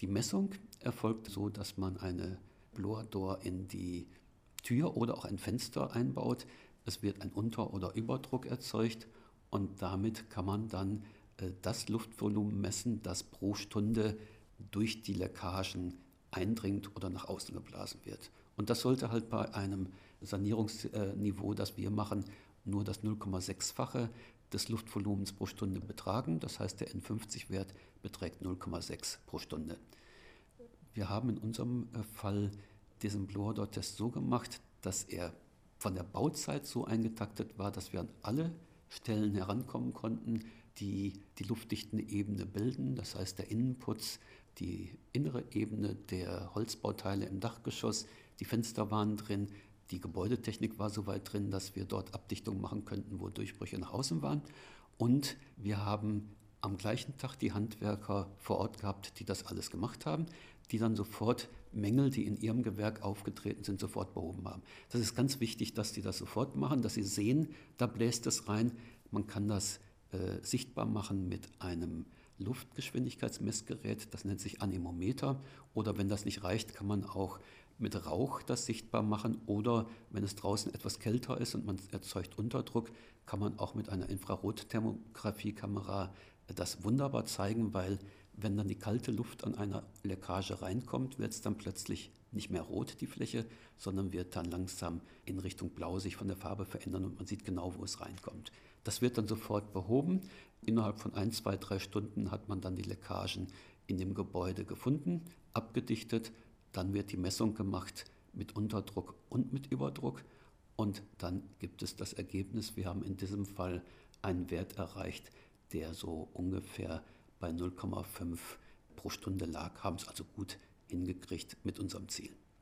Die Messung erfolgt so, dass man eine Blower-Door in die Tür oder auch ein Fenster einbaut. Es wird ein Unter- oder Überdruck erzeugt und damit kann man dann das Luftvolumen messen, das pro Stunde durch die Leckagen eindringt oder nach außen geblasen wird. Und das sollte halt bei einem Sanierungsniveau, das wir machen, nur das 0,6-fache des Luftvolumens pro Stunde betragen. Das heißt, der N50-Wert beträgt 0,6 pro Stunde. Wir haben in unserem Fall diesen Blower-Door-Test so gemacht, dass er von der Bauzeit so eingetaktet war, dass wir an alle Stellen herankommen konnten, die die luftdichtende Ebene bilden. Das heißt, der Innenputz, die innere Ebene der Holzbauteile im Dachgeschoss, die Fenster waren drin, die Gebäudetechnik war so weit drin, dass wir dort Abdichtung machen könnten, wo Durchbrüche nach außen waren. Und wir haben am gleichen Tag die Handwerker vor Ort gehabt, die das alles gemacht haben, die dann sofort Mängel, die in ihrem Gewerk aufgetreten sind, sofort behoben haben. Das ist ganz wichtig, dass die das sofort machen, dass sie sehen, da bläst es rein. Man kann das sichtbar machen mit einem Luftgeschwindigkeitsmessgerät, das nennt sich Anemometer. Oder wenn das nicht reicht, kann man auch mit Rauch das sichtbar machen. Oder wenn es draußen etwas kälter ist und man erzeugt Unterdruck, kann man auch mit einer Infrarotthermografiekamera das wunderbar zeigen, weil wenn dann die kalte Luft an einer Leckage reinkommt, wird es dann plötzlich nicht mehr rot, die Fläche, sondern wird dann langsam in Richtung Blau sich von der Farbe verändern und man sieht genau, wo es reinkommt. Das wird dann sofort behoben. Innerhalb von 1, 2, 3 Stunden hat man dann die Leckagen in dem Gebäude gefunden, abgedichtet. Dann wird die Messung gemacht mit Unterdruck und mit Überdruck und dann gibt es das Ergebnis. Wir haben in diesem Fall einen Wert erreicht, der so ungefähr bei 0,5 pro Stunde lag, haben es also gut hingekriegt mit unserem Ziel.